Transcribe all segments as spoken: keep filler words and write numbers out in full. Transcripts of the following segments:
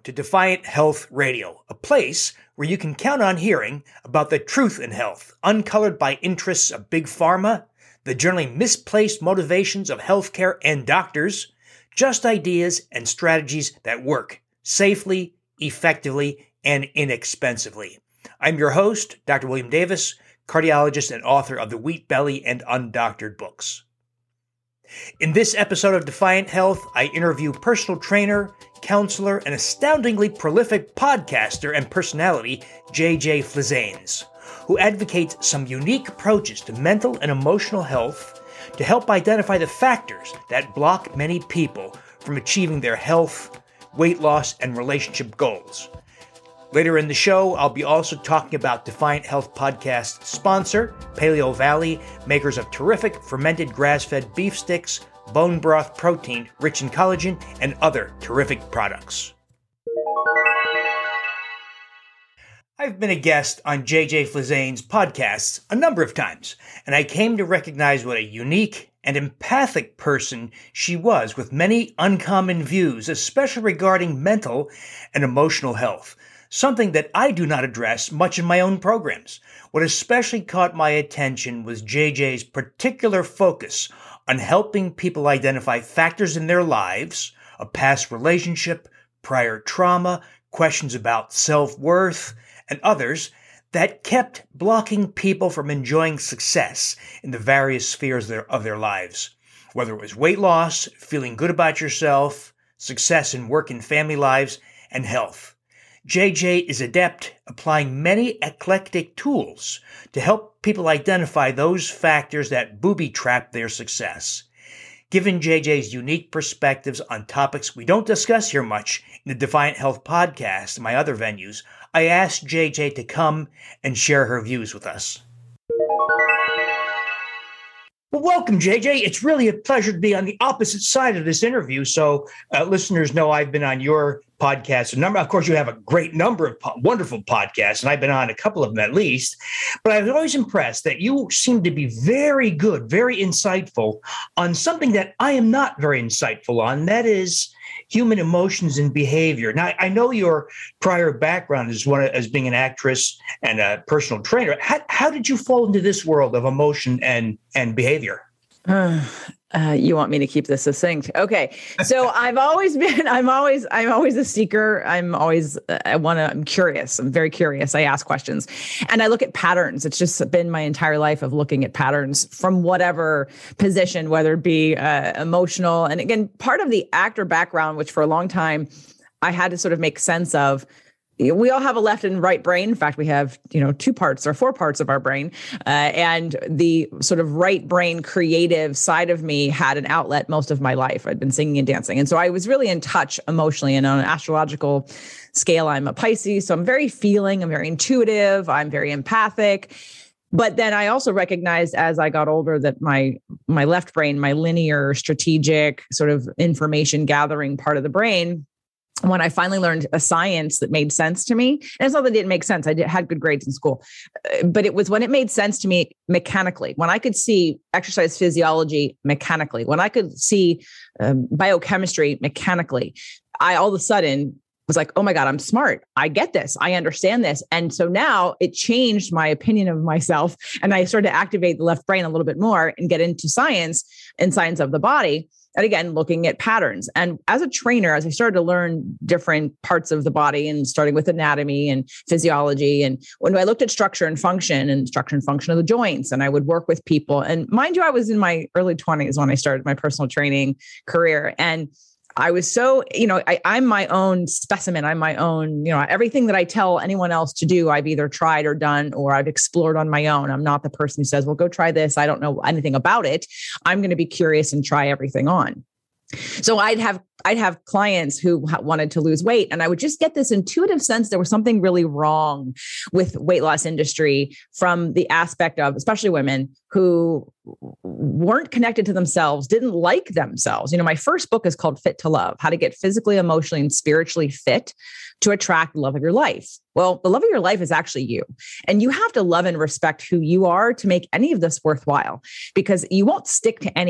to Defiant Health Radio, a place where you can count on hearing about the truth in health, uncolored by interests of big pharma, the generally misplaced motivations of healthcare and doctors, just ideas and strategies that work safely, effectively, and inexpensively. I'm your host, Doctor William Davis, cardiologist and author of the Wheat Belly and Undoctored books. In this episode of Defiant Health, I interview personal trainer, counselor, and astoundingly prolific podcaster and personality, J J Flizanes, who advocates some unique approaches to mental and emotional health to help identify the factors that block many people from achieving their health, weight loss, and relationship goals. Later in the show, I'll be also talking about Defiant Health podcast sponsor, Paleo Valley, makers of terrific fermented grass-fed beef sticks, bone broth protein rich in collagen, and other terrific products. I've been a guest on J J Flizanes' podcasts a number of times, and I came to recognize what a unique and empathic person she was, with many uncommon views, especially regarding mental and emotional health. Something that I do not address much in my own programs. What especially caught my attention was J J's particular focus on helping people identify factors in their lives, a past relationship, prior trauma, questions about self-worth, and others that kept blocking people from enjoying success in the various spheres of their, of their lives. Whether it was weight loss, feeling good about yourself, success in work and family lives, and health. J J is adept applying many eclectic tools to help people identify those factors that booby-trap their success. Given J J's unique perspectives on topics we don't discuss here much in the Defiant Health podcast and my other venues, I asked J J to come and share her views with us. Well, welcome, J J. It's really a pleasure to be on the opposite side of this interview. So uh, listeners know I've been on your podcast. A number, of course, you have a great number of po- wonderful podcasts, and I've been on a couple of them at least. But I was always impressed that you seem to be very good, very insightful on something that I am not very insightful on. That is human emotions and behavior. Now, I know your prior background is one as being an actress and a personal trainer. How, how did you fall into this world of emotion and, and behavior? Uh, uh, you want me to keep this succinct? Okay. So I've always been, I'm always, I'm always a seeker. I'm always, I want to, I'm curious. I'm very curious. I ask questions and I look at patterns. It's just been my entire life of looking at patterns from whatever position, whether it be uh, emotional. And again, part of the actor background, which for a long time I had to sort of make sense of. We all have a left and right brain. In fact, we have, you know, two parts or four parts of our brain. Uh, and the sort of right brain creative side of me had an outlet most of my life. I'd been singing and dancing. And so I was really in touch emotionally. And on an astrological scale, I'm a Pisces. So I'm very feeling, I'm very intuitive, I'm very empathic. But then I also recognized as I got older that my my left brain, my linear, strategic sort of information gathering part of the brain, when I finally learned a science that made sense to me, and it's not that it didn't make sense. I did, had good grades in school, but it was when it made sense to me mechanically, when I could see exercise physiology mechanically, when I could see um, biochemistry mechanically, I all of a sudden was like, oh my God, I'm smart. I get this. I understand this. And so now it changed my opinion of myself. And I started to activate the left brain a little bit more and get into science and science of the body. And again, looking at patterns. And as a trainer, as I started to learn different parts of the body and starting with anatomy and physiology, and when I looked at structure and function and structure and function of the joints, and I would work with people. And mind you, I was in my early twenties when I started my personal training career. And I was so, you know, I, I'm my own specimen. I'm my own, you know, everything that I tell anyone else to do, I've either tried or done, or I've explored on my own. I'm not the person who says, well, go try this. I don't know anything about it. I'm going to be curious and try everything on. So I'd have I'd have clients who wanted to lose weight, and I would just get this intuitive sense there was something really wrong with weight loss industry from the aspect of, especially women who weren't connected to themselves, didn't like themselves. You know, my first book is called Fit to Love: How to Get Physically, Emotionally, and Spiritually Fit to Attract the Love of Your Life. Well, the love of your life is actually you. And you have to love and respect who you are to make any of this worthwhile, because you won't stick to any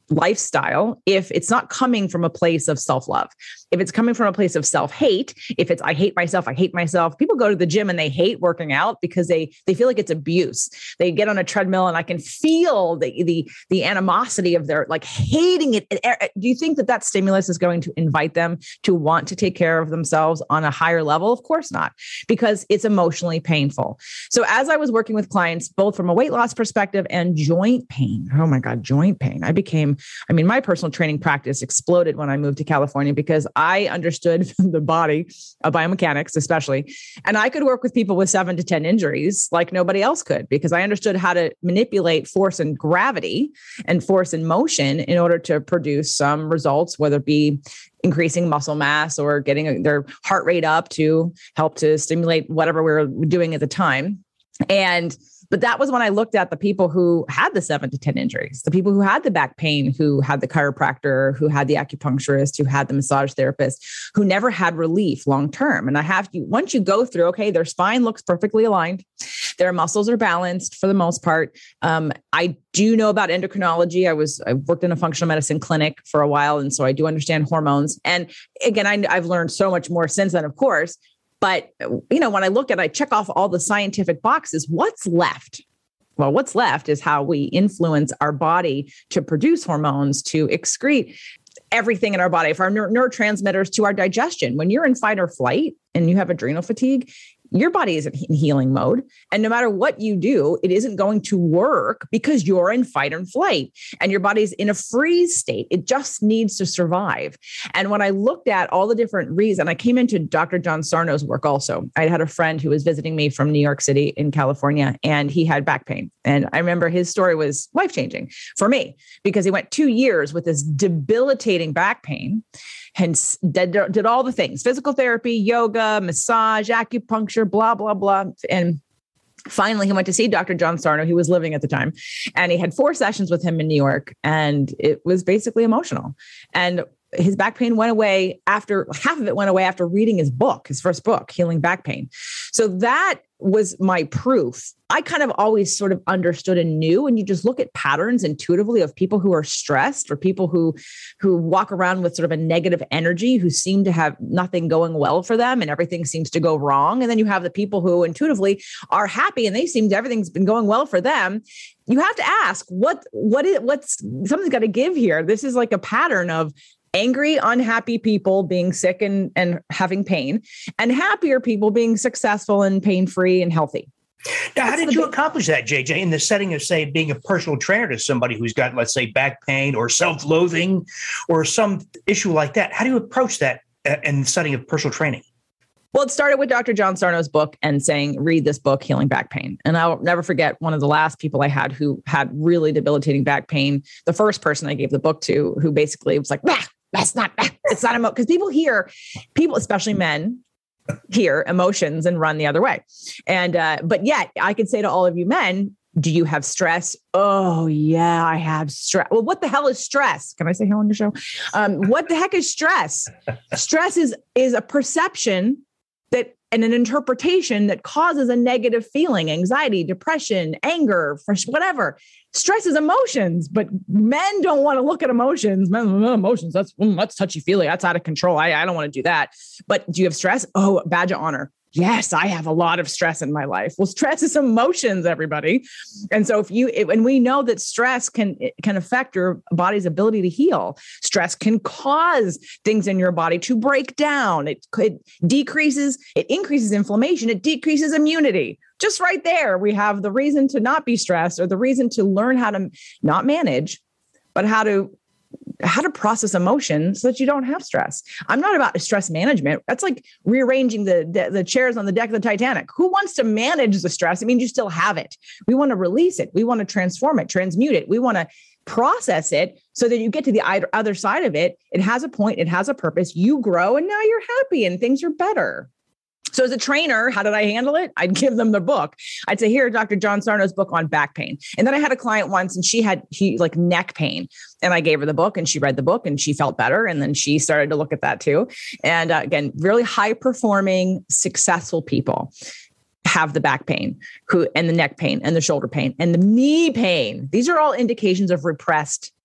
lifestyle if it's not coming from a place of self-love. If it's coming from a place of self-hate, if it's I hate myself, I hate myself. People go to the gym and they hate working out because they they feel like it's abuse. They get on a treadmill and I can feel the the the animosity of their like hating it. Do you think that that stimulus is going to invite them to want to take care of themselves on a higher level? Of course not, because it's emotionally painful. So as I was working with clients, both from a weight loss perspective and joint pain, oh my God, joint pain, I became I mean, my personal training practice exploded when I moved to California because I understood the body, uh, biomechanics especially, and I could work with people with seven to ten injuries like nobody else could because I understood how to manipulate force and gravity and force and motion in order to produce some results, whether it be increasing muscle mass or getting their heart rate up to help to stimulate whatever we were doing at the time. And But that was when I looked at the people who had the seven to ten injuries, the people who had the back pain, who had the chiropractor, who had the acupuncturist, who had the massage therapist, who never had relief long term. And I have to, once you go through, okay, their spine looks perfectly aligned. Their muscles are balanced for the most part. Um, I do know about endocrinology. I was, I worked in a functional medicine clinic for a while. And so I do understand hormones. And again, I, I've learned so much more since then, of course. But, you know, when I look at, I check off all the scientific boxes, what's left? Well, what's left is how we influence our body to produce hormones, to excrete everything in our body, from our neur- neurotransmitters to our digestion. When you're in fight or flight and you have adrenal fatigue, your body is in healing mode. And no matter what you do, it isn't going to work because you're in fight and flight and your body's in a freeze state. It just needs to survive. And when I looked at all the different reasons, I came into Doctor John Sarno's work also. I had a friend who was visiting me from New York City in California, and he had back pain. And I remember his story was life-changing for me because he went two years with this debilitating back pain. Hence, did, did all the things, physical therapy, yoga, massage, acupuncture, blah, blah, blah. And finally, he went to see Doctor John Sarno. He was living at the time. And he had four sessions with him in New York. And it was basically emotional. And his back pain went away after, half of it went away after reading his book, his first book, Healing Back Pain. So that was my proof. I kind of always sort of understood and knew, and you just look at patterns intuitively of people who are stressed or people who, who walk around with sort of a negative energy, who seem to have nothing going well for them and everything seems to go wrong. And then you have the people who intuitively are happy and they seem to, everything's been going well for them. You have to ask what, what is, what's, something's got to give here. This is like a pattern of angry, unhappy people being sick and, and having pain, and happier people being successful and pain-free and healthy. Now, how did you accomplish that, J J, in the setting of, say, being a personal trainer to somebody who's got, let's say, back pain or self-loathing or some issue like that? How do you approach that in the setting of personal training? Well, it started with Doctor John Sarno's book and saying, read this book, Healing Back Pain. And I'll never forget one of the last people I had who had really debilitating back pain. The first person I gave the book to, who basically was like, bah, that's not, it's not emo-, because people hear, people, especially men, hear emotions and run the other way. And, uh, but yet I could say to all of you men, do you have stress? Oh yeah, I have stress. Well, what the hell is stress? Can I say hell on your show? Um, what the heck is stress? Stress is, is a perception that, and an interpretation that causes a negative feeling, anxiety, depression, anger, whatever. Stress is emotions, but men don't want to look at emotions. Men, emotions, that's, that's touchy-feely. That's out of control. I, I don't want to do that. But do you have stress? Oh, badge of honor. Yes, I have a lot of stress in my life. Well, stress is emotions, everybody. And so if you, it, and we know that stress can, can affect your body's ability to heal. Stress can cause things in your body to break down. It could decreases, it increases inflammation. It decreases immunity. Just right there, we have the reason to not be stressed, or the reason to learn how to not manage, but how to how to process emotions so that you don't have stress. I'm not about stress management. That's like rearranging the, the, the chairs on the deck of the Titanic. Who wants to manage the stress? I mean, you still have it. We want to release it. We want to transform it, transmute it. We want to process it so that you get to the other side of it. It has a point. It has a purpose. You grow and now you're happy and things are better. So as a trainer, how did I handle it? I'd give them the book. I'd say, here, Doctor John Sarno's book on back pain. And then I had a client once and she had he, like neck pain. And I gave her the book and she read the book and she felt better. And then she started to look at that too. And uh, again, really high performing, successful people have the back pain who and the neck pain and the shoulder pain and the knee pain. These are all indications of repressed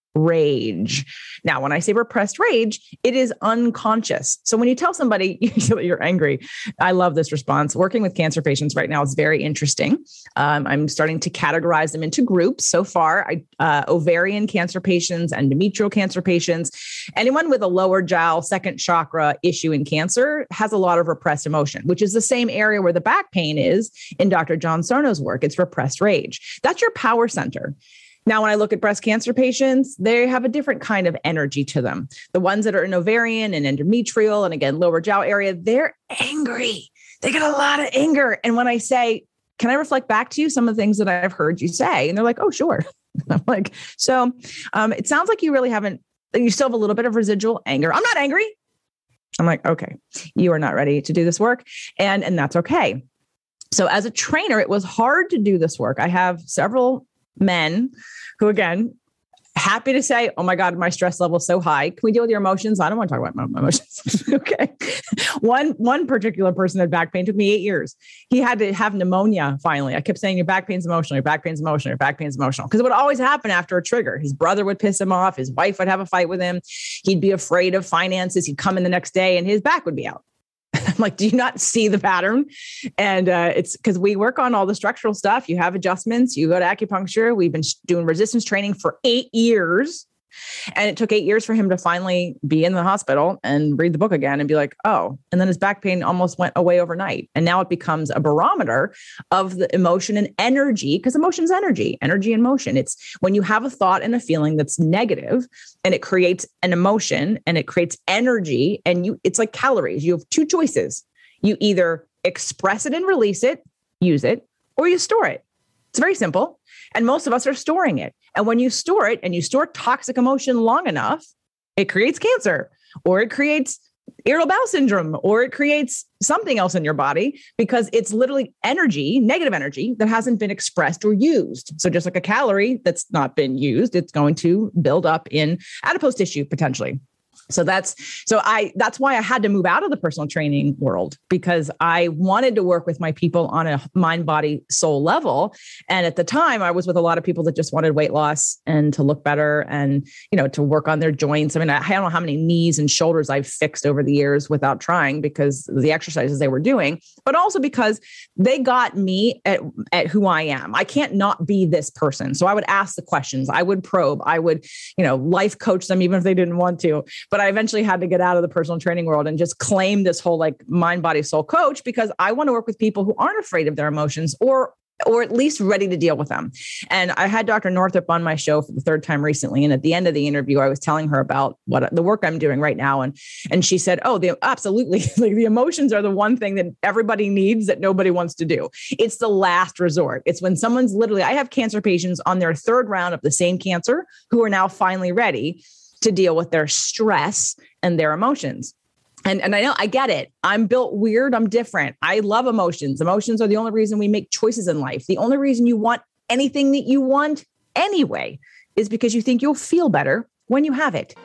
rage. Now, when I say repressed rage, it is unconscious. So when you tell somebody you're angry, I love this response. Working with cancer patients right now is very interesting. Um, I'm starting to categorize them into groups. So far, I, uh, ovarian cancer patients, endometrial cancer patients, anyone with a lower jowl, second chakra issue in cancer has a lot of repressed emotion, which is the same area where the back pain is in Doctor John Sarno's work. It's repressed rage. That's your power center. Now, when I look at breast cancer patients, they have a different kind of energy to them. The ones that are in ovarian and endometrial and again, lower jowl area, they're angry. They get a lot of anger. And when I say, can I reflect back to you some of the things that I've heard you say? And they're like, oh, sure. I'm like, so um, it sounds like you really haven't, you still have a little bit of residual anger. I'm not angry. I'm like, okay, you are not ready to do this work. And, and that's okay. So as a trainer, it was hard to do this work. I have several men who, again, happy to say, oh my God, my stress level is so high. Can we deal with your emotions? I don't want to talk about my emotions. Okay. One, one particular person had back pain. It took me eight years. He had to have pneumonia finally. I kept saying your back pain's emotional, your back pain's emotional, your back pain's emotional. Because it would always happen after a trigger. His brother would piss him off. His wife would have a fight with him. He'd be afraid of finances. He'd come in the next day and his back would be out. I'm like, do you not see the pattern? And uh, it's because we work on all the structural stuff. You have adjustments. You go to acupuncture. We've been doing resistance training for eight years. And it took eight years for him to finally be in the hospital and read the book again and be like, oh, and then his back pain almost went away overnight. And now it becomes a barometer of the emotion and energy, because emotion is energy, energy and motion. It's when you have a thought and a feeling that's negative and it creates an emotion and it creates energy, and you, it's like calories. You have two choices. You either express it and release it, use it, or you store it. It's very simple. And most of us are storing it. And when you store it and you store toxic emotion long enough, it creates cancer, or it creates irritable bowel syndrome, or it creates something else in your body, because it's literally energy, negative energy that hasn't been expressed or used. So just like a calorie that's not been used, it's going to build up in adipose tissue potentially. So that's, so I, that's why I had to move out of the personal training world, because I wanted to work with my people on a mind, body, soul level. And at the time I was with a lot of people that just wanted weight loss and to look better and, you know, to work on their joints. I mean, I don't know how many knees and shoulders I've fixed over the years without trying, because of the exercises they were doing, but also because they got me at, at who I am. I can't not be this person. So I would ask the questions, I would probe, I would, you know, life coach them, even if they didn't want to. But I eventually had to get out of the personal training world and just claim this whole like mind, body, soul coach, because I want to work with people who aren't afraid of their emotions, or or at least ready to deal with them. And I had Doctor Northrup on my show for the third time recently. And at the end of the interview, I was telling her about what the work I'm doing right now. And, and she said, oh, the, absolutely. Like the emotions are the one thing that everybody needs that nobody wants to do. It's the last resort. It's when someone's literally, I have cancer patients on their third round of the same cancer who are now finally ready to deal with their stress and their emotions. And, and I know, I get it. I'm built weird. I'm different. I love emotions. Emotions are the only reason we make choices in life. The only reason you want anything that you want anyway is because you think you'll feel better when you have it.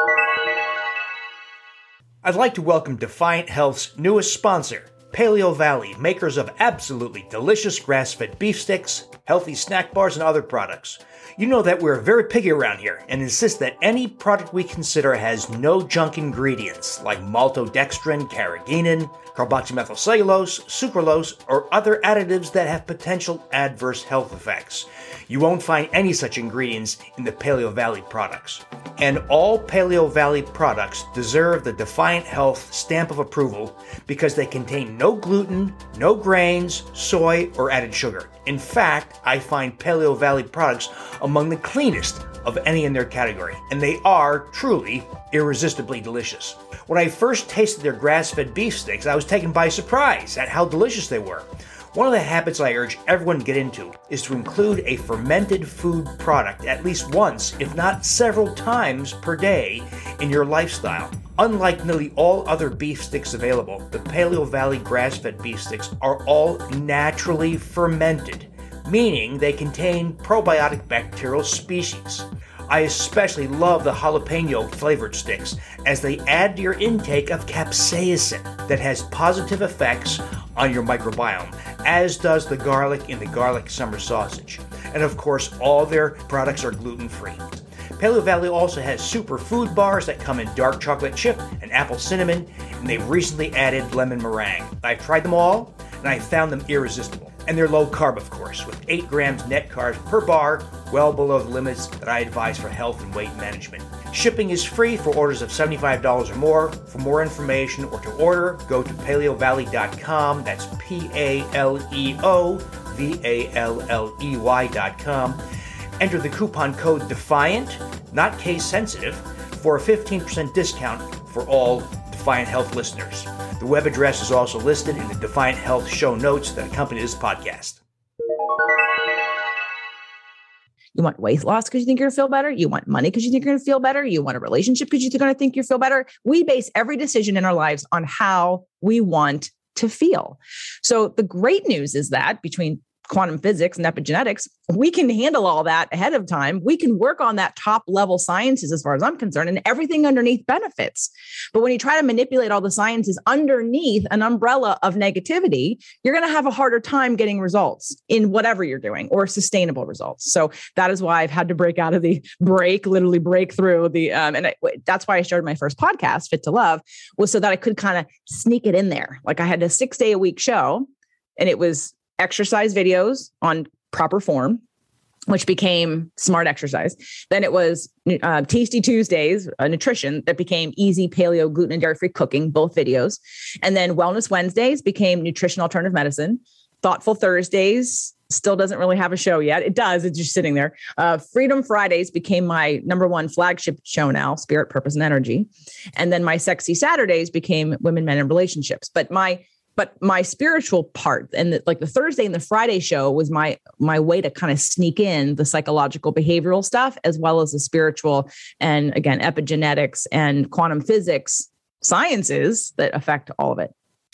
I'd like to welcome Defiant Health's newest sponsor, Paleo Valley, makers of absolutely delicious grass-fed beef sticks, healthy snack bars, and other products. You know that we're very picky around here and insist that any product we consider has no junk ingredients like maltodextrin, carrageenan, carboxymethylcellulose, sucralose, or other additives that have potential adverse health effects. You won't find any such ingredients in the Paleo Valley products. And all Paleo Valley products deserve the Defiant Health stamp of approval because they contain no gluten, no grains, soy, or added sugar. In fact, I find Paleo Valley products among the cleanest of any in their category, and they are truly irresistibly delicious. When I first tasted their grass-fed beef sticks, I was taken by surprise at how delicious they were. One of the habits I urge everyone to get into is to include a fermented food product at least once, if not several times per day in your lifestyle. Unlike nearly all other beef sticks available, the Paleo Valley grass-fed beef sticks are all naturally fermented, meaning they contain probiotic bacterial species. I especially love the jalapeno flavored sticks as they add to your intake of capsaicin that has positive effects on your microbiome, as does the garlic in the garlic summer sausage. And of course, all their products are gluten-free. Paleo Valley also has super food bars that come in dark chocolate chip and apple cinnamon, and they've recently added lemon meringue. I've tried them all, and I found them irresistible. And they're low carb, of course, with eight grams net carbs per bar, well below the limits that I advise for health and weight management. Shipping is free for orders of seventy-five dollars or more. For more information or to order, go to paleo valley dot com. That's P A L E O V A L L E Y dot com. Enter the coupon code DEFIANT, not case sensitive, for a fifteen percent discount for all Defiant Health listeners. The web address is also listed in the Defiant Health show notes that accompany this podcast. You want weight loss because you think you're going to feel better. You want money because you think you're going to feel better. You want a relationship because you're going to think you feel better. We base every decision in our lives on how we want to feel. So the great news is that between quantum physics and epigenetics, we can handle all that ahead of time. We can work on that top level sciences as far as I'm concerned, and everything underneath benefits. But when you try to manipulate all the sciences underneath an umbrella of negativity, you're going to have a harder time getting results in whatever you're doing, or sustainable results. So that is why I've had to break out of the break, literally break through the, um, and I, that's why I started my first podcast, Fit to Love, was so that I could kind of sneak it in there. Like I had a six day a week show, and it was exercise videos on proper form, which became Smart Exercise. Then it was uh, Tasty Tuesdays, uh, nutrition, that became Easy Paleo Gluten and Dairy-Free Cooking, both videos. And then Wellness Wednesdays became Nutrition Alternative Medicine. Thoughtful Thursdays still doesn't really have a show yet. It does. It's just sitting there. Uh, Freedom Fridays became my number one flagship show now, Spirit, Purpose, and Energy. And then my Sexy Saturdays became Women, Men, and Relationships. But my But my spiritual part, and the, like the Thursday and the Friday show, was my my way to kind of sneak in the psychological behavioral stuff, as well as the spiritual and, again, epigenetics and quantum physics sciences that affect all of it.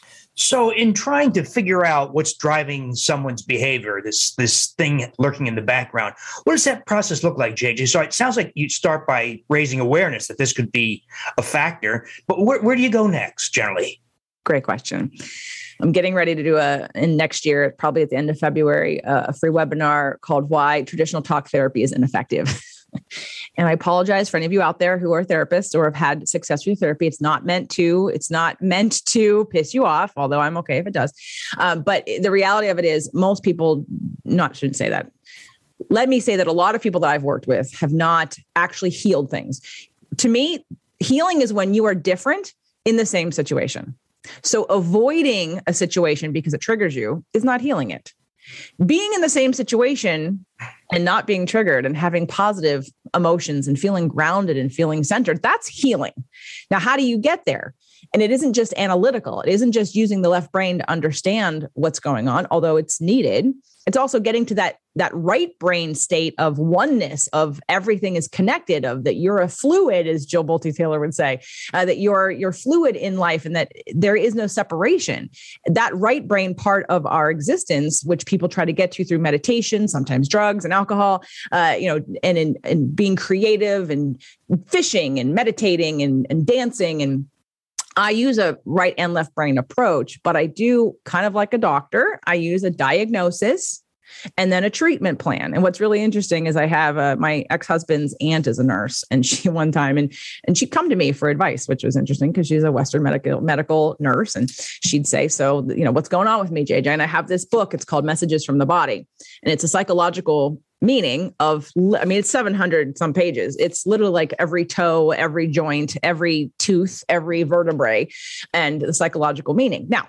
So in trying to figure out what's driving someone's behavior, this this thing lurking in the background, what does that process look like, J J? So it sounds like you start by raising awareness that this could be a factor, but where, where do you go next generally? Great question. I'm getting ready to do a, in next year, probably at the end of February, uh, a free webinar called Why Traditional Talk Therapy is Ineffective. And I apologize for any of you out there who are therapists or have had success with therapy. It's not meant to, it's not meant to piss you off, although I'm okay if it does. Um, but the reality of it is most people, not shouldn't say that. Let me say that a lot of people that I've worked with have not actually healed things. To me, healing is when you are different in the same situation. So avoiding a situation because it triggers you is not healing it. Being in the same situation and not being triggered and having positive emotions and feeling grounded and feeling centered, that's healing. Now, how do you get there? And it isn't just analytical. It isn't just using the left brain to understand what's going on, although it's needed. It's also getting to that, that right brain state of oneness, of everything is connected, of that you're a fluid, as Jill Bolte Taylor would say, uh, that you're, you're fluid in life and that there is no separation. That right brain part of our existence, which people try to get to through meditation, sometimes drugs and alcohol, uh, you know, and in and being creative and fishing and meditating and, and dancing. And I use a right and left brain approach, but I do kind of like a doctor. I use a diagnosis and then a treatment plan. And what's really interesting is I have uh, my ex-husband's aunt is a nurse, and she one time, and, and she'd come to me for advice, which was interesting because she's a Western medical medical nurse. And she'd say, so, you know, what's going on with me, J J? And I have this book, it's called Messages from the Body. And it's a psychological meaning of, I mean, it's seven hundred some pages. It's literally like every toe, every joint, every tooth, every vertebrae, and the psychological meaning. Now,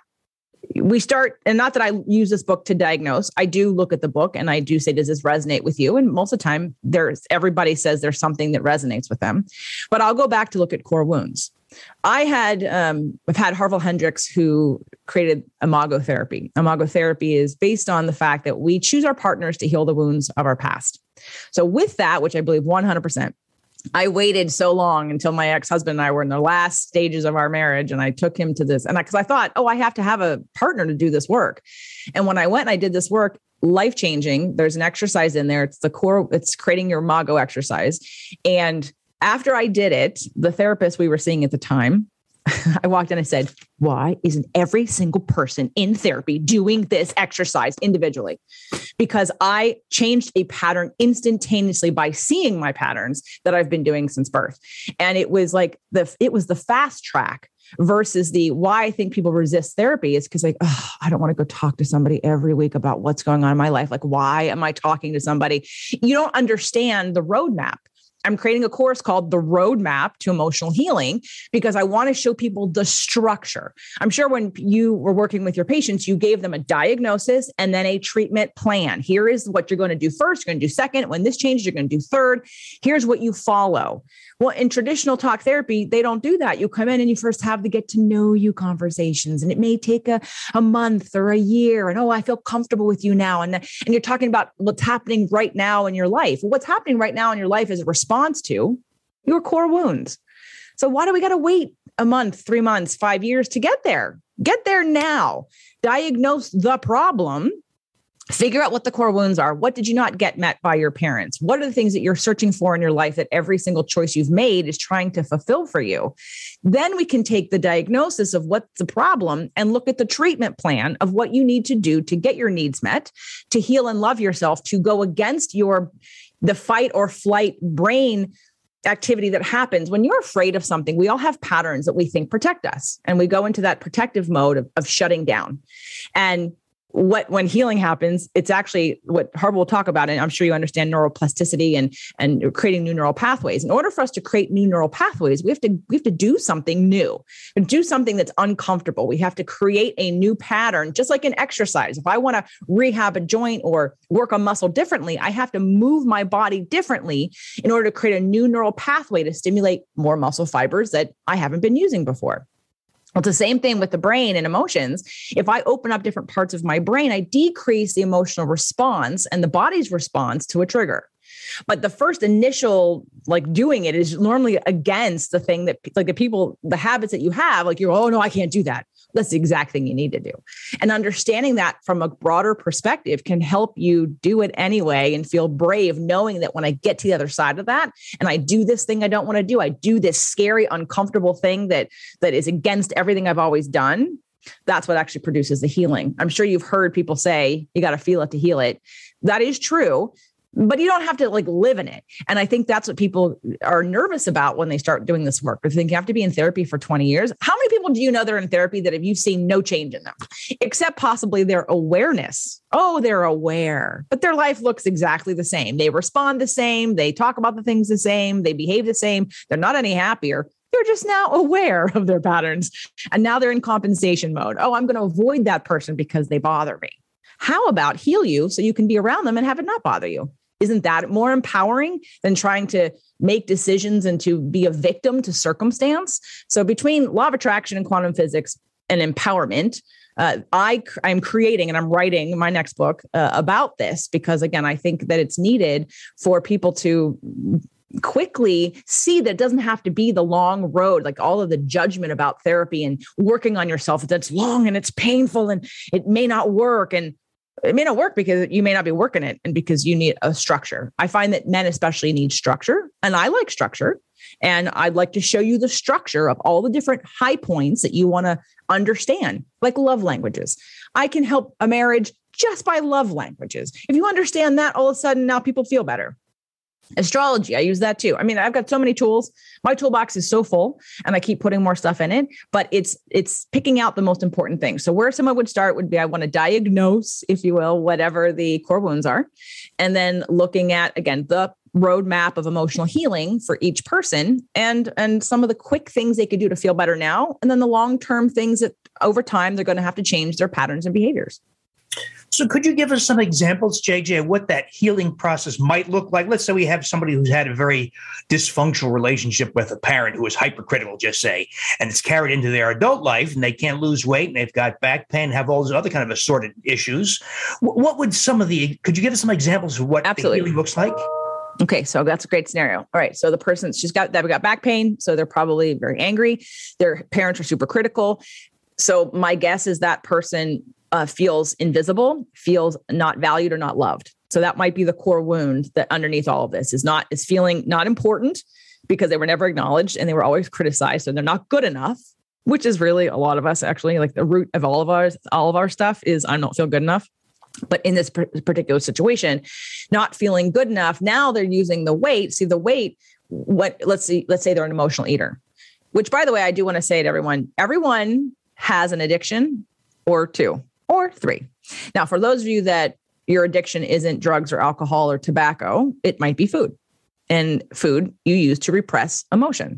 we start, and not that I use this book to diagnose, I do look at the book and I do say, does this resonate with you? And most of the time there's, everybody says there's something that resonates with them, but I'll go back to look at core wounds. I had, um, I've had Harville Hendrix, who created Imago therapy. Imago therapy is based on the fact that we choose our partners to heal the wounds of our past. So with that, which I believe one hundred percent, I waited so long until my ex-husband and I were in the last stages of our marriage. And I took him to this, and because I, I thought, oh, I have to have a partner to do this work. And when I went and I did this work, life-changing, there's an exercise in there. It's the core, it's creating your Imago exercise. And after I did it, the therapist we were seeing at the time I walked in and said, why isn't every single person in therapy doing this exercise individually? Because I changed a pattern instantaneously by seeing my patterns that I've been doing since birth. And it was like the, it was the fast track versus the why I think people resist therapy is because like, oh, I don't want to go talk to somebody every week about what's going on in my life. Like, why am I talking to somebody? You don't understand the roadmap. I'm creating a course called The Roadmap to Emotional Healing because I want to show people the structure. I'm sure when you were working with your patients, you gave them a diagnosis and then a treatment plan. Here is what you're going to do first. You're going to do second. When this changes, you're going to do third. Here's what you follow. Well, in traditional talk therapy, they don't do that. You come in and you first have the get to know you conversations, and it may take a, a month or a year. And, oh, I feel comfortable with you now. And, and you're talking about what's happening right now in your life. Well, what's happening right now in your life is a response to your core wounds. So why do we got to wait a month, three months, five years to get there? Get there now. Diagnose the problem. Figure out what the core wounds are. What did you not get met by your parents? What are the things that you're searching for in your life that every single choice you've made is trying to fulfill for you? Then we can take the diagnosis of what's the problem and look at the treatment plan of what you need to do to get your needs met, to heal and love yourself, to go against your the fight or flight brain activity that happens when you're afraid of something. We all have patterns that we think protect us, and we go into that protective mode of, of shutting down. And what when healing happens, it's actually what Harville will talk about, and I'm sure you understand neuroplasticity and and creating new neural pathways. In order for us to create new neural pathways, we have to we have to do something new and do something that's uncomfortable. We have to create a new pattern, just like in exercise. If I want to rehab a joint or work a muscle differently, I have to move my body differently in order to create a new neural pathway to stimulate more muscle fibers that I haven't been using before. Well, it's the same thing with the brain and emotions. If I open up different parts of my brain, I decrease the emotional response and the body's response to a trigger. But the first initial, like doing it is normally against the thing that like the people, the habits that you have, like you're, oh no, I can't do that. That's the exact thing you need to do. And understanding that from a broader perspective can help you do it anyway and feel brave, knowing that when I get to the other side of that and I do this thing I don't want to do, I do this scary, uncomfortable thing that that is against everything I've always done. That's what actually produces the healing. I'm sure you've heard people say, you got to feel it to heal it. That is true. But you don't have to like live in it. And I think that's what people are nervous about when they start doing this work. They think you have to be in therapy for twenty years. How many people do you know that are in therapy that have you seen no change in them, except possibly their awareness? Oh, they're aware, but their life looks exactly the same. They respond the same. They talk about the things the same. They behave the same. They're not any happier. They're just now aware of their patterns. And now they're in compensation mode. Oh, I'm going to avoid that person because they bother me. How about heal you so you can be around them and have it not bother you? Isn't that more empowering than trying to make decisions and to be a victim to circumstance? So between law of attraction and quantum physics and empowerment, uh, I, I'm creating and I'm writing my next book uh, about this because, again, I think that it's needed for people to quickly see that it doesn't have to be the long road, like all of the judgment about therapy and working on yourself. That's long and it's painful and it may not work. And it may not work because you may not be working it and because you need a structure. I find that men especially need structure, and I like structure. And I'd like to show you the structure of all the different high points that you want to understand, like love languages. I can help a marriage just by love languages. If you understand that, all of a sudden now people feel better. Astrology, I use that too. I mean, I've got so many tools. My toolbox is so full and I keep putting more stuff in it, but it's it's picking out the most important things. So where someone would start would be, I want to diagnose, if you will, whatever the core wounds are. And then looking at, again, the roadmap of emotional healing for each person and, and some of the quick things they could do to feel better now. And then the long-term things that over time, they're going to have to change their patterns and behaviors. So could you give us some examples, J J, of what that healing process might look like? Let's say we have somebody who's had a very dysfunctional relationship with a parent who is hypercritical, just say, and it's carried into their adult life and they can't lose weight and they've got back pain, have all those other kind of assorted issues. What would some of the, could you give us some examples of what Absolutely. the healing looks like? Okay, so that's a great scenario. All right, so the person, she's got, they've got back pain, so they're probably very angry. Their parents are super critical. So my guess is that person Uh, feels invisible, feels not valued or not loved. So that might be the core wound that underneath all of this is not is feeling not important because they were never acknowledged and they were always criticized. So they're not good enough. which is really a lot of us actually, like the root of all of ours, all of our stuff is I don't feel good enough. But in this particular situation, not feeling good enough, now they're using the weight. See the weight, what let's see, let's say they're an emotional eater, which by the way, I do want to say to everyone, everyone has an addiction or two or three. Now, for those of you that your addiction isn't drugs or alcohol or tobacco, it might be food. And food you use to repress emotion.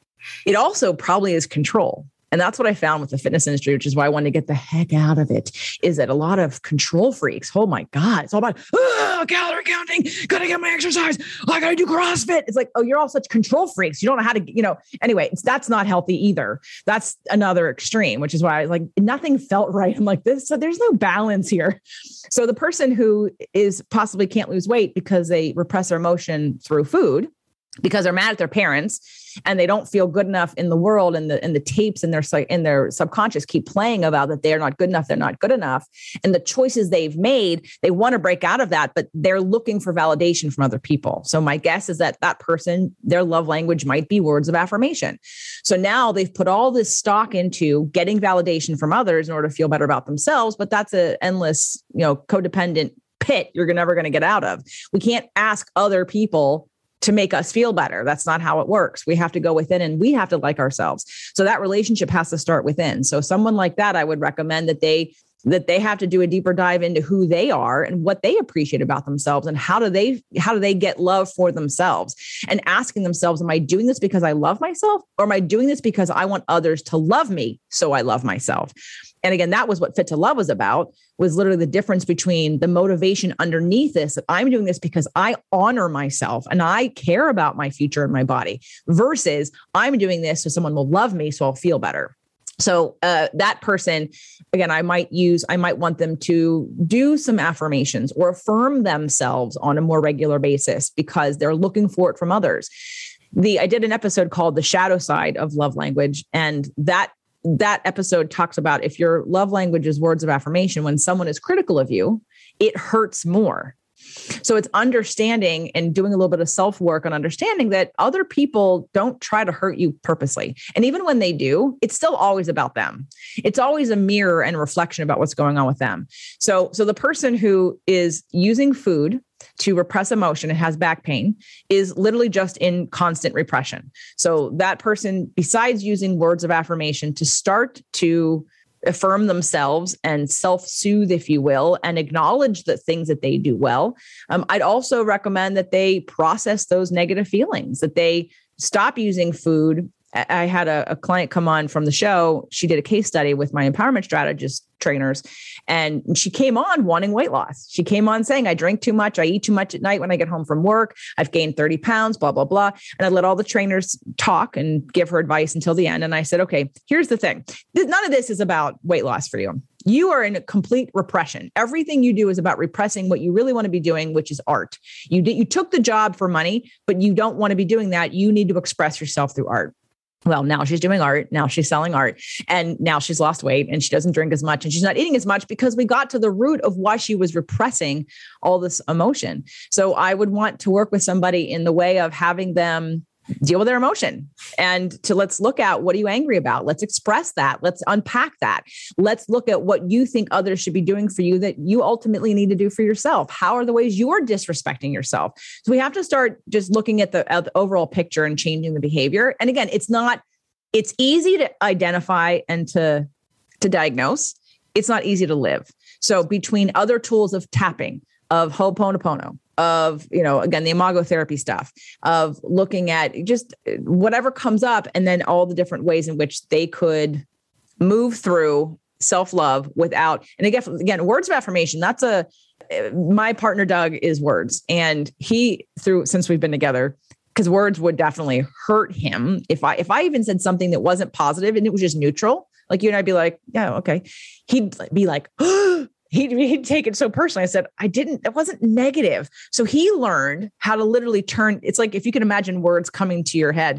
It also probably is control. And that's what I found with the fitness industry, which is why I wanted to get the heck out of it, is that a lot of control freaks, oh my God, it's all about oh, calorie counting, gotta get my exercise, I gotta do CrossFit. It's like, oh, you're all such control freaks. You don't know how to, you know, anyway, it's, that's not healthy either. That's another extreme, which is why I was like, nothing felt right. I'm like, this, so there's no balance here. So the person who is possibly can't lose weight because they repress their emotion through food, because they're mad at their parents and they don't feel good enough in the world, and the and the tapes in their in their subconscious keep playing about that they're not good enough, they're not good enough. And the choices they've made, they want to break out of that, but they're looking for validation from other people. So my guess is that that person, their love language might be words of affirmation. So now they've put all this stock into getting validation from others in order to feel better about themselves, but that's an endless, you know, codependent pit you're never going to get out of. We can't ask other people to make us feel better. That's not how it works. We have to go within and we have to like ourselves. So that relationship has to start within. So someone like that, I would recommend that they that they have to do a deeper dive into who they are and what they appreciate about themselves, and how do they how do they get love for themselves, and asking themselves, am I doing this because I love myself, or am I doing this because I want others to love me so I love myself? And again, that was what Fit to Love was about, was literally the difference between the motivation underneath this, that I'm doing this because I honor myself and I care about my future and my body, versus I'm doing this so someone will love me so I'll feel better. So uh, that person, again, I might use, I might want them to do some affirmations or affirm themselves on a more regular basis because they're looking for it from others. The I did an episode called The Shadow Side of Love Language, and that that episode talks about if your love language is words of affirmation, when someone is critical of you, it hurts more. So it's understanding and doing a little bit of self-work on understanding that other people don't try to hurt you purposely. And even when they do, it's still always about them. It's always a mirror and reflection about what's going on with them. So, so the person who is using food to repress emotion and has back pain is literally just in constant repression. So that person, besides using words of affirmation to start to affirm themselves and self-soothe, if you will, and acknowledge the things that they do well, um, I'd also recommend that they process those negative feelings, that they stop using food. I had a, a client come on from the show. She did a case study with my empowerment strategist trainers, and she came on wanting weight loss. She came on saying, I drink too much. I eat too much at night when I get home from work. I've gained thirty pounds, blah, blah, blah. And I let all the trainers talk and give her advice until the end. And I said, okay, here's the thing. None of this is about weight loss for you. You are in a complete repression. Everything you do is about repressing what you really want to be doing, which is art. You did, you took the job for money, but you don't want to be doing that. You need to express yourself through art. Well, now she's doing art. Now she's selling art, and now she's lost weight and she doesn't drink as much and she's not eating as much because we got to the root of why she was repressing all this emotion. So I would want to work with somebody in the way of having them deal with their emotion, and to let's look at, what are you angry about? Let's express that. Let's unpack that. Let's look at what you think others should be doing for you that you ultimately need to do for yourself. How are the ways you're disrespecting yourself? So we have to start just looking at the, at the overall picture and changing the behavior. And again, it's not, it's easy to identify and to, to diagnose. It's not easy to live. So between other tools of tapping, of Ho'oponopono, of, you know, again, the imago therapy stuff, of looking at just whatever comes up, and then all the different ways in which they could move through self-love without, and again, again, words of affirmation, that's a, my partner, Doug, is words. And he, through, since we've been together, because words would definitely hurt him. If I, if I even said something that wasn't positive and it was just neutral, like you and I'd be like, yeah, okay. He'd be like, oh, He'd, he'd take it so personally. I said, I didn't, it wasn't negative. So he learned how to literally turn, it's like, if you can imagine words coming to your head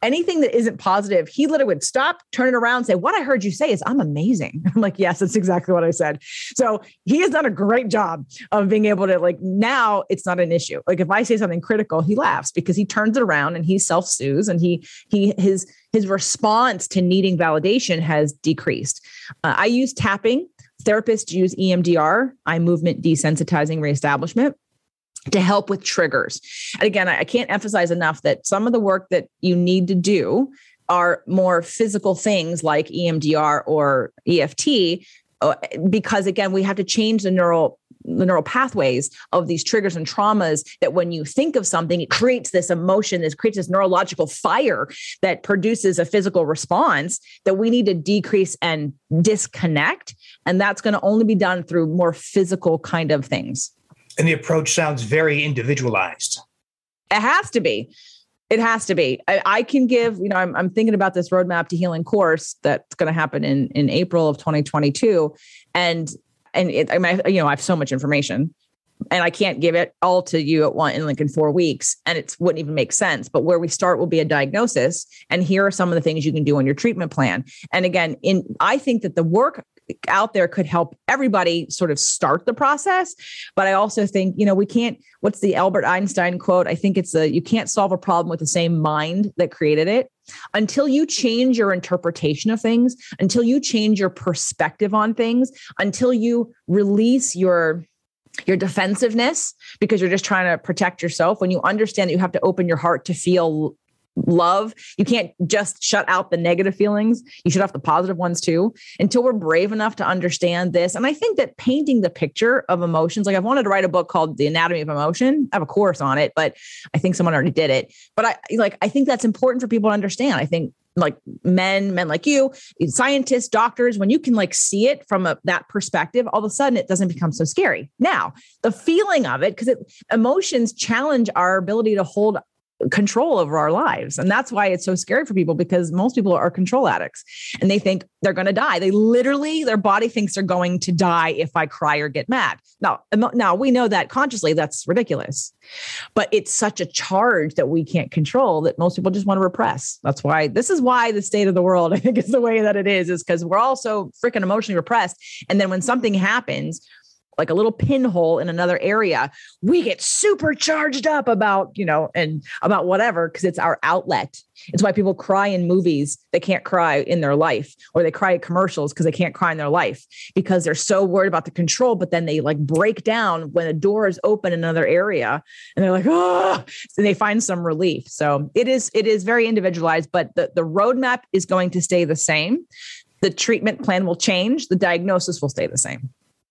anything that isn't positive, he literally would stop, turn it around, say, what I heard you say is I'm amazing. I'm like, yes, that's exactly what I said. So he has done a great job of being able to like, now it's not an issue. Like if I say something critical, he laughs because he turns it around and he self-soothes and he, he, his, his response to needing validation has decreased. Uh, I use tapping. Therapists use E M D R, eye movement desensitizing reestablishment, to help with triggers. And again, I can't emphasize enough that some of the work that you need to do are more physical things like E M D R or E F T, uh, because again, we have to change the neural the neural pathways of these triggers and traumas that when you think of something, it creates this emotion, this creates this neurological fire that produces a physical response that we need to decrease and disconnect. And that's going to only be done through more physical kind of things. And the approach sounds very individualized. It has to be. It has to be. I, I can give, you know, I'm, I'm thinking about this Roadmap to Healing course that's going to happen in, in April of twenty twenty-two. And, and it, I mean, you know, I have so much information and I can't give it all to you at one in like in four weeks and it wouldn't even make sense. But where we start will be a diagnosis. And here are some of the things you can do on your treatment plan. And again, in I think that the work out there could help everybody sort of start the process. But I also think, you know, we can't, what's the Albert Einstein quote? I think it's a, you can't solve a problem with the same mind that created it. Until you change your interpretation of things, until you change your perspective on things, until you release your your defensiveness because you're just trying to protect yourself, when you understand that you have to open your heart to feel love, you can't just shut out the negative feelings. You shut off the positive ones too, until we're brave enough to understand this. And I think that painting the picture of emotions, like I've wanted to write a book called The Anatomy of Emotion. I have a course on it, but I think someone already did it. But I like, I think that's important for people to understand. I think like men, men like you, scientists, doctors, when you can like see it from a, that perspective, all of a sudden it doesn't become so scary. Now, the feeling of it, because emotions challenge our ability to hold control over our lives. And that's why it's so scary for people, because most people are control addicts and they think they're going to die. They literally, their body thinks they're going to die if I cry or get mad. Now, now we know that consciously that's ridiculous, but it's such a charge that we can't control that most people just want to repress. That's why, this is why the state of the world, I think, is the way that it is, is because we're all so freaking emotionally repressed. And then when something happens, like a little pinhole in another area, we get super charged up about, you know, and about whatever, because it's our outlet. It's why people cry in movies. They can't cry in their life, or they cry at commercials because they can't cry in their life because they're so worried about the control, but then they like break down when a door is open in another area and they're like, oh, and they find some relief. So it is, it is very individualized, but the, the roadmap is going to stay the same. The treatment plan will change. The diagnosis will stay the same.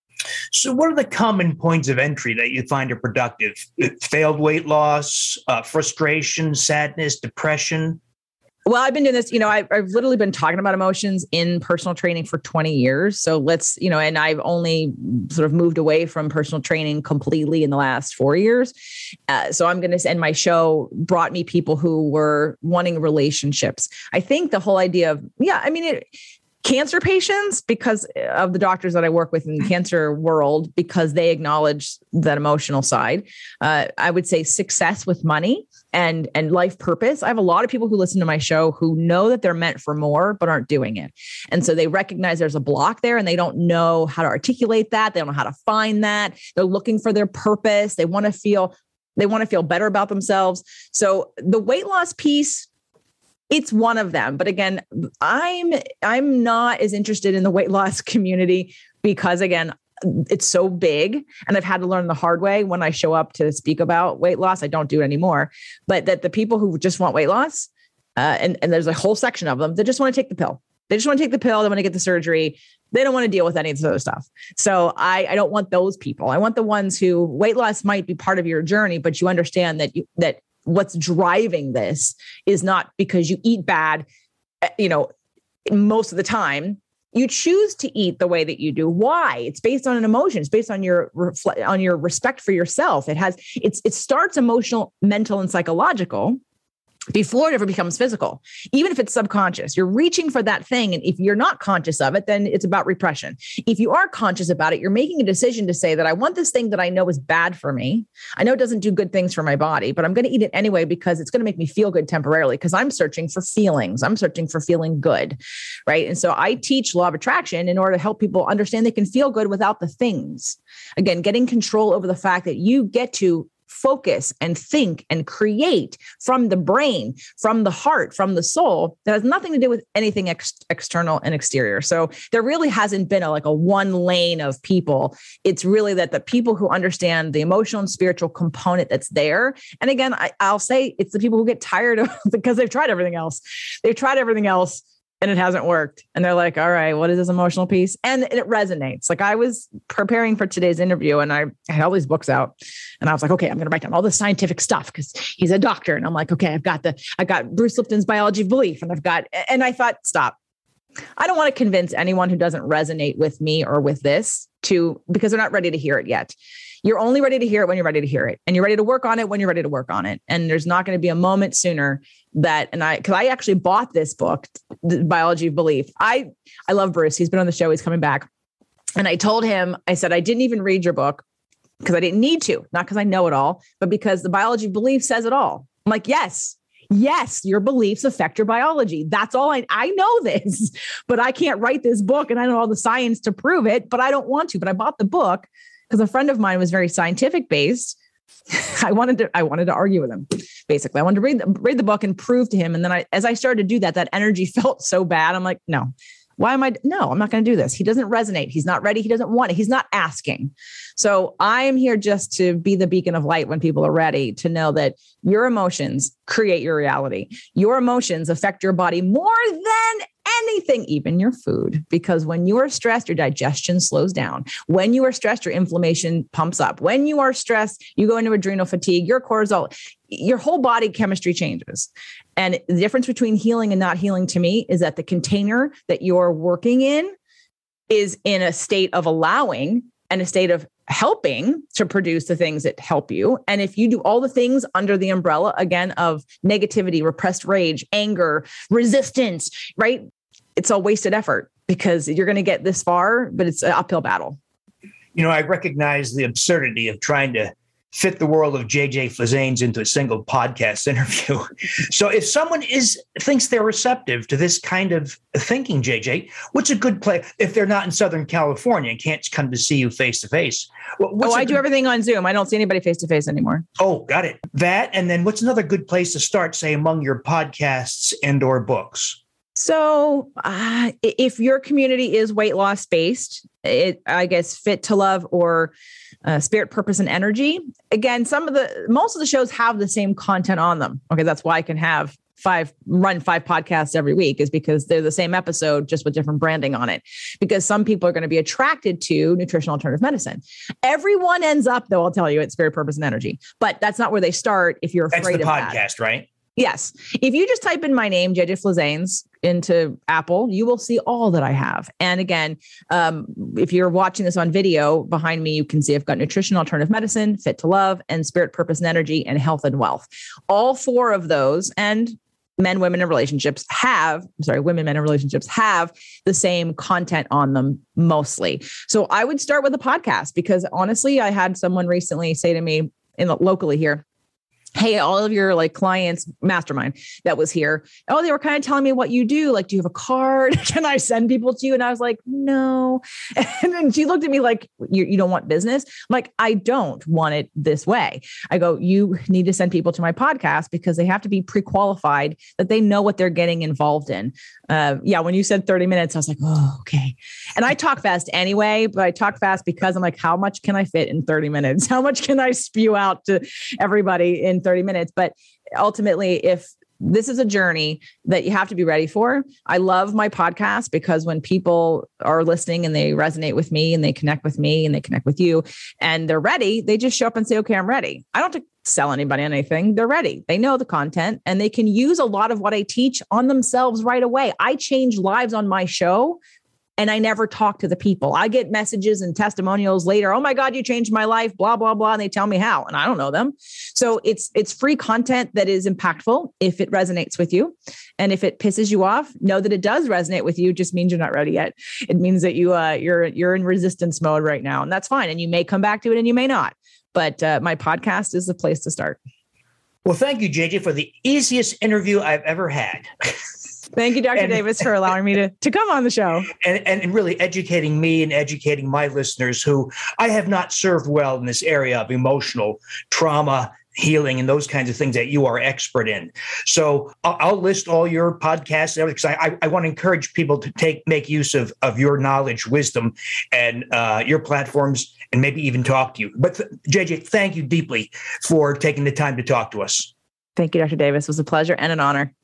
So what are the common points of entry that you find are productive? Failed weight loss, uh, frustration, sadness, depression? Well, I've been doing this, you know, I've, I've literally been talking about emotions in personal training for twenty years. So let's, you know, and I've only sort of moved away from personal training completely in the last four years. Uh, so I'm going to, and my show brought me people who were wanting relationships. I think the whole idea of, yeah, I mean, it, cancer patients, because of the doctors that I work with in the cancer world, because they acknowledge that emotional side. Uh, I would say success with money and, and life purpose. I have a lot of people who listen to my show who know that they're meant for more, but aren't doing it. And so they recognize there's a block there and they don't know how to articulate that. They don't know how to find that. They're looking for their purpose. They want to feel, they want to feel better about themselves. So the weight loss piece, it's one of them. But again, I'm I'm not as interested in the weight loss community because, again, it's so big. And I've had to learn the hard way when I show up to speak about weight loss. I don't do it anymore. But that the people who just want weight loss, uh, and, and there's a whole section of them that just want to take the pill. They just want to take the pill. They want to get the surgery. They don't want to deal with any of this other stuff. So I, I don't want those people. I want the ones who weight loss might be part of your journey, but you understand that you, that what's driving this is not because you eat bad, you know, most of the time. You choose to eat the way that you do. Why? It's based on an emotion. It's based on your refle- on your respect for yourself. It has it's it starts emotional, mental, and psychological. before it ever becomes physical, even if it's subconscious. You're reaching for that thing. And if you're not conscious of it, then it's about repression. If you are conscious about it, you're making a decision to say that I want this thing that I know is bad for me. I know it doesn't do good things for my body, but I'm going to eat it anyway because it's going to make me feel good temporarily because I'm searching for feelings. I'm searching for feeling good, right? And so I teach law of attraction in order to help people understand they can feel good without the things. Again, getting control over the fact that you get to focus and think and create from the brain, from the heart, from the soul that has nothing to do with anything ex- external and exterior. So there really hasn't been a, like a one lane of people. It's really that the people who understand the emotional and spiritual component that's there. And again, I, I'll say it's the people who get tired of because they've tried everything else. They've tried everything else and it hasn't worked. And they're like, all right, what is this emotional piece? And it resonates. Like I was preparing for today's interview and I had all these books out and I was like, okay, I'm going to write down all the scientific stuff because he's a doctor. And I'm like, okay, I've got the, I got Bruce Lipton's Biology of Belief. And I've got, and I thought, stop. I don't want to convince anyone who doesn't resonate with me or with this to, because they're not ready to hear it yet. You're only ready to hear it when you're ready to hear it. And you're ready to work on it when you're ready to work on it. And there's not going to be a moment sooner that, and I, cause I actually bought this book, The Biology of Belief. I, I love Bruce. He's been on the show. He's coming back. And I told him, I said, I didn't even read your book because I didn't need to, not because I know it all, but because the biology of belief says it all. I'm like, yes, yes, your beliefs affect your biology. That's all I, I know this, but I can't write this book and I know all the science to prove it, but I don't want to, but I bought the book because a friend of mine was very scientific based. I wanted to, I wanted to argue with him. Basically, I wanted to read the, read the book and prove to him. And then I, as I started to do that, that energy felt so bad. I'm like, no, why am I? No, I'm not going to do this. He doesn't resonate. He's not ready. He doesn't want it. He's not asking. So I am here just to be the beacon of light when people are ready to know that your emotions create your reality. Your emotions affect your body more than anything, even your food, because when you are stressed, your digestion slows down. When you are stressed, your inflammation pumps up. When you are stressed, you go into adrenal fatigue, your cortisol, your whole body chemistry changes. And the difference between healing and not healing to me is that the container that you're working in is in a state of allowing and a state of helping to produce the things that help you. And if you do all the things under the umbrella, again, of negativity, repressed rage, anger, resistance, right? It's all wasted effort because you're going to get this far, but it's an uphill battle. You know, I recognize the absurdity of trying to fit the world of J J Flizanes into a single podcast interview. So if someone is thinks they're receptive to this kind of thinking, J J, what's a good play if they're not in Southern California and can't come to see you face to face? Oh, I good, do everything on Zoom. I don't see anybody face to face anymore. Oh, got it. That. And then what's another good place to start, say, among your podcasts and or books? So uh, if your community is weight loss based, it, I guess Fit to Love or uh, Spirit, Purpose, and Energy. Again, some of the, most of the shows have the same content on them. Okay. That's why I can have five, run five podcasts every week, is because they're the same episode, just with different branding on it. Because some people are going to be attracted to nutritional alternative medicine. Everyone ends up, though, I'll tell you, at Spirit, Purpose, and Energy. But that's not where they start if you're afraid of that. That's the podcast, right? Yes. If you just type in my name, J J Flizanes, into Apple, you will see all that I have. And again, um, if you're watching this on video behind me, you can see I've got nutrition, alternative medicine, Fit to Love, and Spirit, Purpose, and Energy, and Health and Wealth. All four of those, and men, women, and relationships have, I'm sorry, women, men, and relationships have the same content on them mostly. So I would start with a podcast because honestly, I had someone recently say to me in locally here, hey, all of your like clients, mastermind that was here. Oh, they were kind of telling me what you do. Like, do you have a card? Can I send people to you? And I was like, no. And then she looked at me like, you, you don't want business? I'm like, I don't want it this way. I go, you need to send people to my podcast because they have to be pre-qualified, that they know what they're getting involved in. Uh, yeah. When you said thirty minutes, I was like, oh, okay. And I talk fast anyway, but I talk fast because I'm like, how much can I fit in thirty minutes? How much can I spew out to everybody in thirty minutes? But ultimately, if this is a journey that you have to be ready for, I love my podcast because when people are listening and they resonate with me and they connect with me and they connect with you and they're ready, they just show up and say, okay, I'm ready. I don't have to sell anybody anything. They're ready. They know the content and they can use a lot of what I teach on themselves right away. I change lives on my show and I never talk to the people. I get messages and testimonials later. Oh my God, you changed my life, blah, blah, blah. And they tell me how, and I don't know them. So it's, it's free content that is impactful if it resonates with you. And if it pisses you off, know that it does resonate with you. It just means you're not ready yet. It means that you, uh, you're, you're in resistance mode right now, and that's fine. And you may come back to it and you may not, but uh, my podcast is the place to start. Well, thank you, J J, for the easiest interview I've ever had. Thank you, Doctor And, Davis, for allowing me to, to come on the show. And, and really educating me and educating my listeners who I have not served well in this area of emotional trauma, healing, and those kinds of things that you are expert in. So I'll, I'll list all your podcasts and everything, because I, I, I want to encourage people to take make use of, of your knowledge, wisdom, and uh, your platforms, and maybe even talk to you. But th- J J, thank you deeply for taking the time to talk to us. Thank you, Doctor Davis. It was a pleasure and an honor.